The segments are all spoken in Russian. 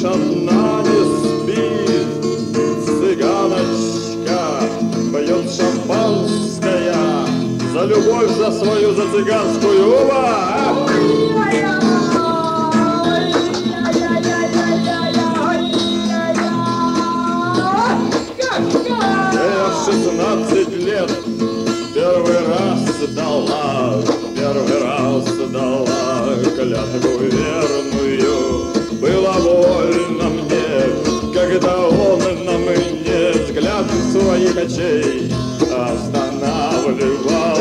над нами спит цыганочка, пьет шампанское за любовь, за свою, за цыганскую. Я в 16 лет первый раз дала клятву верную. Было больно мне, когда он на мне взгляд своих очей останавливал.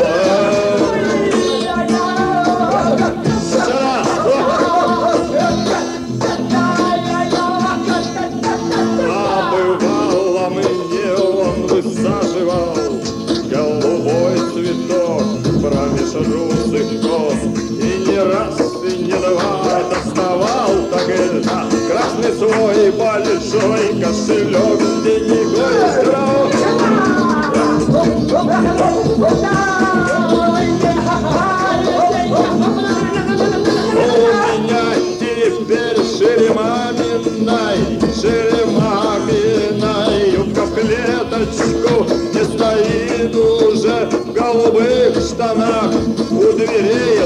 А бывало мне он высаживал голубой цветок промеж русых кос, и не раз, и не два доставал так и красный свой большой кошелек с деньгой здоров. У меня теперь шеремаминой юбка в клеточку не стоит уже в голубых штанах у дверей.